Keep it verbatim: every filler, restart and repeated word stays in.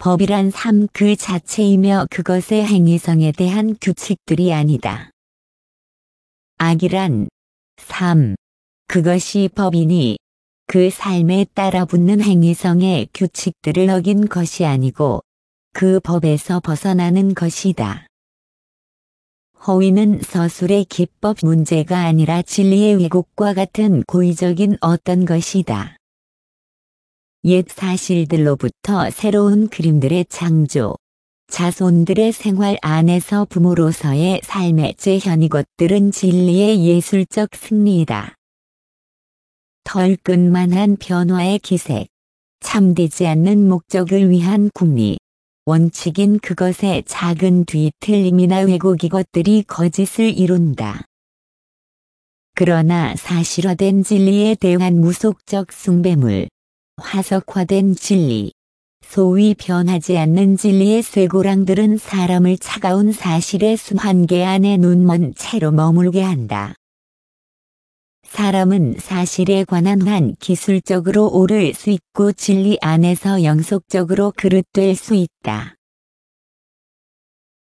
법이란 삶 그 자체이며 그것의 행위성에 대한 규칙들이 아니다. 악이란 삶, 그것이 법이니 그 삶에 따라붙는 행위성의 규칙들을 어긴 것이 아니고 그 법에서 벗어나는 것이다. 허위는 서술의 기법 문제가 아니라 진리의 왜곡과 같은 고의적인 어떤 것이다. 옛 사실들로부터 새로운 그림들의 창조, 자손들의 생활 안에서 부모로서의 삶의 재현 이것들은 진리의 예술적 승리이다. 덜 끝만한 변화의 기색, 참되지 않는 목적을 위한 궁리, 원칙인 그것의 작은 뒤틀림이나 왜곡 이것들이 거짓을 이룬다. 그러나 사실화된 진리에 대한 무속적 숭배물, 화석화된 진리, 소위 변하지 않는 진리의 쇠고랑들은 사람을 차가운 사실의 수환계 안에 눈먼 채로 머물게 한다. 사람은 사실에 관한 한 기술적으로 옳을 수 있고 진리 안에서 영속적으로 그릇될 수 있다.